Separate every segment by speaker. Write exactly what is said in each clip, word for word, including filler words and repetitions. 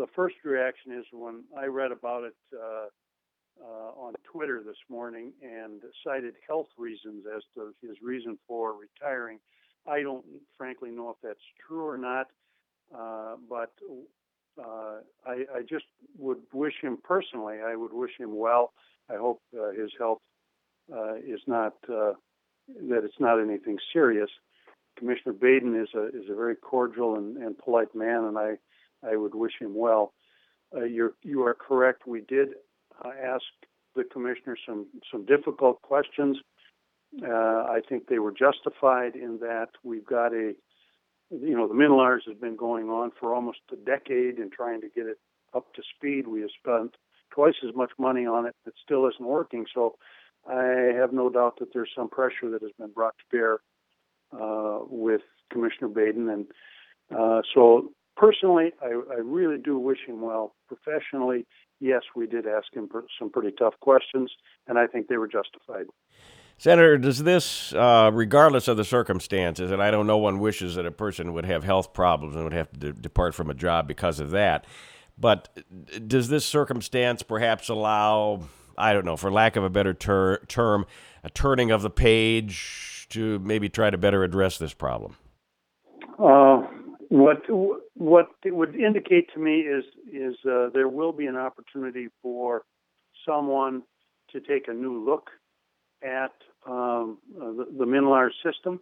Speaker 1: the first reaction is when I read about it uh, uh, on Twitter this morning and cited health reasons as to his reason for retiring. I don't frankly know if that's true or not, uh, but uh, I, I just would wish him personally, I would wish him well. I hope uh, his health uh, is not, uh, that it's not anything serious. Commissioner Baden is a is a very cordial and, and polite man, and I, I would wish him well. Uh, you're, you are correct. We did uh, ask the commissioner some, some difficult questions. Uh, I think they were justified in that we've got a, you know, the MNLARS has been going on for almost a decade and trying to get it up to speed. We have spent twice as much money on it. It still isn't working. So I have no doubt that there's some pressure that has been brought to bear uh, with Commissioner Baden. And uh, so personally, I, I really do wish him well. Professionally, yes, we did ask him some pretty tough questions, and I think they were justified.
Speaker 2: Senator, does this, uh, regardless of the circumstances, and I know no one wishes that a person would have health problems and would have to de- depart from a job because of that, but does this circumstance perhaps allow, I don't know, for lack of a better ter- term, a turning of the page to maybe try to better address this problem?
Speaker 1: Uh, what what it would indicate to me is is uh, there will be an opportunity for someone to take a new look at um, uh, the, the MNLARS system.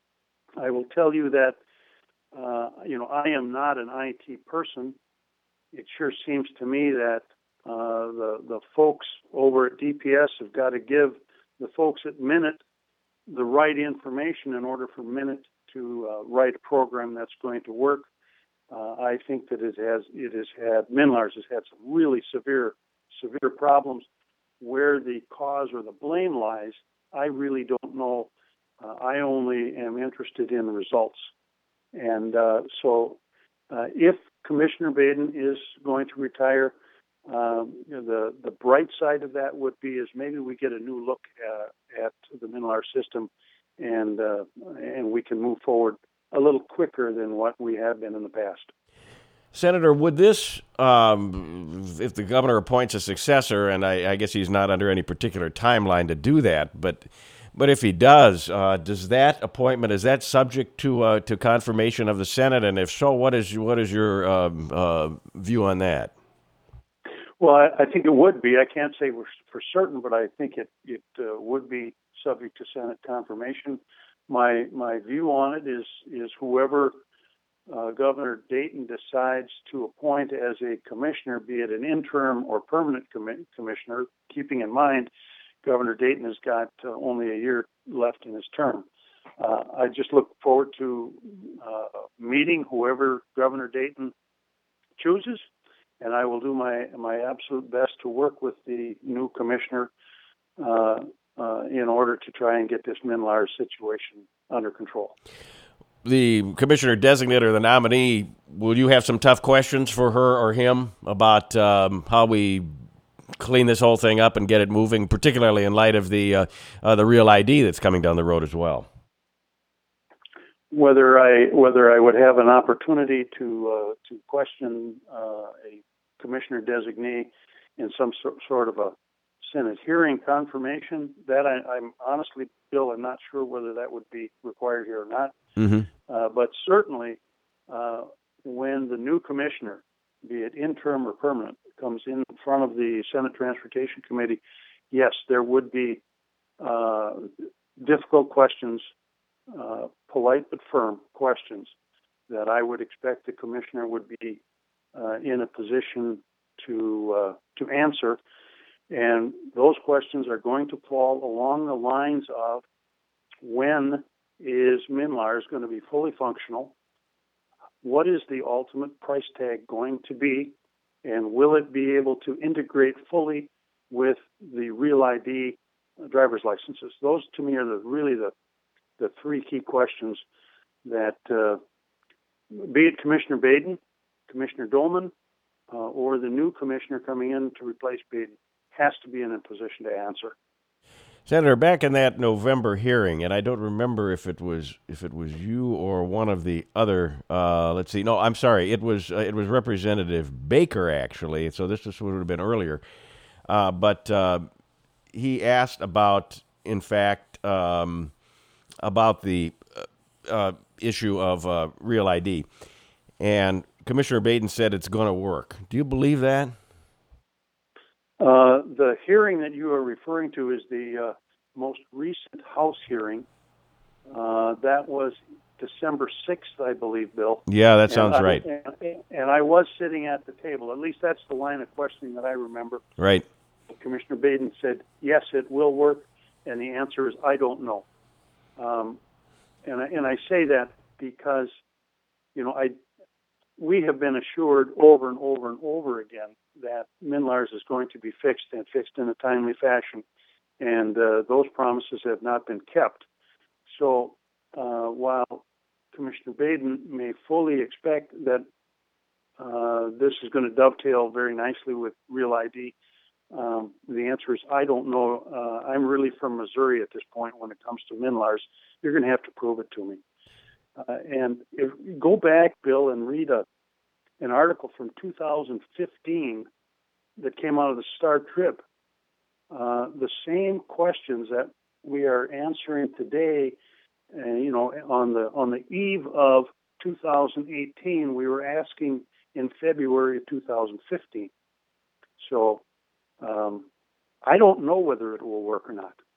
Speaker 1: I will tell you that uh, you know I am not an I T person. It sure seems to me that uh, the the folks over at D P S have got to give the folks at Minute the right information in order for Minute to uh, write a program that's going to work. Uh, I think that it has it has had MNLARS has had some really severe severe problems. Where the cause or the blame lies, I really don't know. Uh, I only am interested in the results. And uh, so uh, if Commissioner Baden is going to retire, um, you know, the, the bright side of that would be is maybe we get a new look uh, at the MNLARS system, and uh, and we can move forward a little quicker than what we have been in the past.
Speaker 2: Senator, would this, um, if the governor appoints a successor, and I, I guess he's not under any particular timeline to do that, but but if he does, uh, does that appointment, is that subject to uh, to confirmation of the Senate? And if so, what is what is your um, uh, view on that?
Speaker 1: Well, I, I think it would be. I can't say for certain, but I think it it uh, would be subject to Senate confirmation. My my view on it is is whoever Uh, Governor Dayton decides to appoint as a commissioner, be it an interim or permanent com- commissioner, keeping in mind Governor Dayton has got uh, only a year left in his term. Uh, I just look forward to uh, meeting whoever Governor Dayton chooses, and I will do my, my absolute best to work with the new commissioner uh, uh, in order to try and get this MNLARS situation under control.
Speaker 2: The commissioner designate or the nominee, will you have some tough questions for her or him about um, how we clean this whole thing up and get it moving, particularly in light of the uh, uh, the Real I D that's coming down the road as well?
Speaker 1: Whether I whether I would have an opportunity to uh, to question uh, a commissioner designee in some so, sort of a Senate hearing confirmation, that I, I'm honestly, Bill, I'm not sure whether that would be required here or not.
Speaker 2: Mm-hmm.
Speaker 1: Uh, but certainly, uh, when the new commissioner, be it interim or permanent, comes in front of the Senate Transportation Committee, yes, there would be uh, difficult questions, uh, polite but firm questions that I would expect the commissioner would be uh, in a position to uh, to answer. And those questions are going to fall along the lines of when is MNLARS going to be fully functional? What is the ultimate price tag going to be? And will it be able to integrate fully with the Real I D driver's licenses? Those, to me, are the, really the, the three key questions that, uh, be it Commissioner Baden, Commissioner Dolman, uh, or the new commissioner coming in to replace Baden, has to be in a position to answer.
Speaker 2: Senator, back in that November hearing, and I don't remember if it was if it was you or one of the other. Uh, let's see. No, I'm sorry. It was uh, it was Representative Baker actually. So this was, would have been earlier. Uh, but uh, he asked about, in fact, um, about the uh, uh, issue of uh, Real I D, and Commissioner Baden said it's going to work. Do you believe that?
Speaker 1: Uh, the hearing that you are referring to is the uh, most recent House hearing. Uh, that was December sixth, I believe, Bill.
Speaker 2: Yeah, that sounds
Speaker 1: and I,
Speaker 2: right.
Speaker 1: And, and I was sitting at the table. At least that's the line of questioning that I remember.
Speaker 2: Right.
Speaker 1: Commissioner Baden said, yes, it will work, and the answer is, I don't know. Um, and, I, and I say that because, you know, I we have been assured over and over and over again that MNLARS is going to be fixed and fixed in a timely fashion, and uh, those promises have not been kept. So uh, while Commissioner Baden may fully expect that uh, this is going to dovetail very nicely with Real I D, um, the answer is I don't know. Uh, I'm really from Missouri at this point when it comes to MNLARS. You're going to have to prove it to me. Uh, and if you go back, Bill, and read a, an article from two thousand fifteen that came out of the Star Trib, uh, the same questions that we are answering today, and you know, on the on the eve of two thousand eighteen, we were asking in February of two thousand fifteen. So um, I don't know whether it will work or not.